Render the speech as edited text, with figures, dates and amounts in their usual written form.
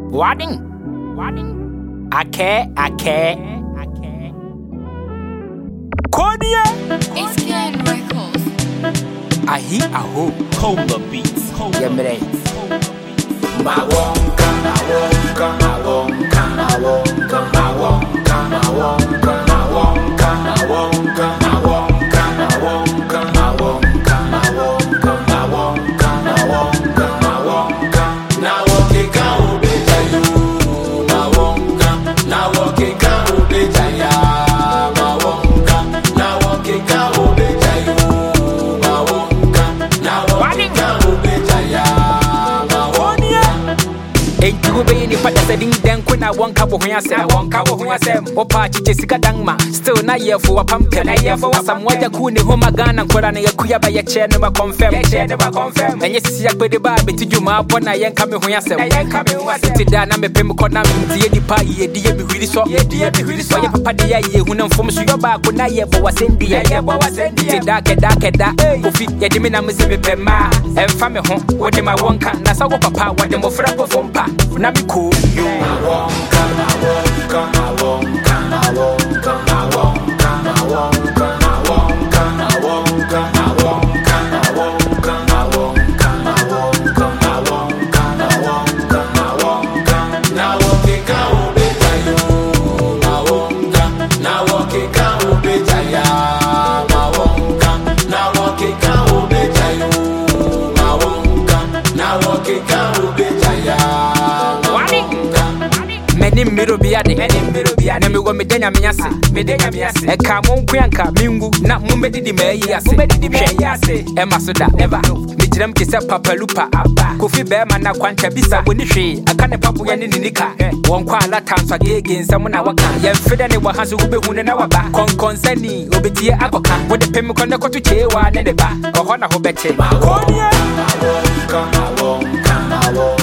Wadding. Ake. Kodia. It's Ken Records. Ahi aho. Cola beats. Yemre. Setting then when I won't cover when I say I won't cover when I say Opa Jessica Dangma still not here for a pump and I hear for some water kuni home again and Koran Yakuya by a chair never confirm and yes see I put the bar to you my upon I ain't coming when I say I ain't coming was it down I'm a pemicona the party dear be really so dear be really so papa dear ye who know from your back when I ever was in the air was in the dark Kofi Yadimina Mississippi Pema and family home what am I want can that's our papa what them for up from pa Namico I won't come. Middle be at the end, and we go Medenya Miase, a camon Quanka, Mingu, not Mumedi di Mayase, Emma Soda, never. Midram Kisa Papa Lupa, Kofi Bearman, Quanta Bisa, Winishi, a can of Papuan in Nika, one quala times again, someone our can, Yan Fredani was who be who in our back, Conseni, Obetia Akoka, with the Pemicona to Chewa and the back, or Hona Hobete. Come along.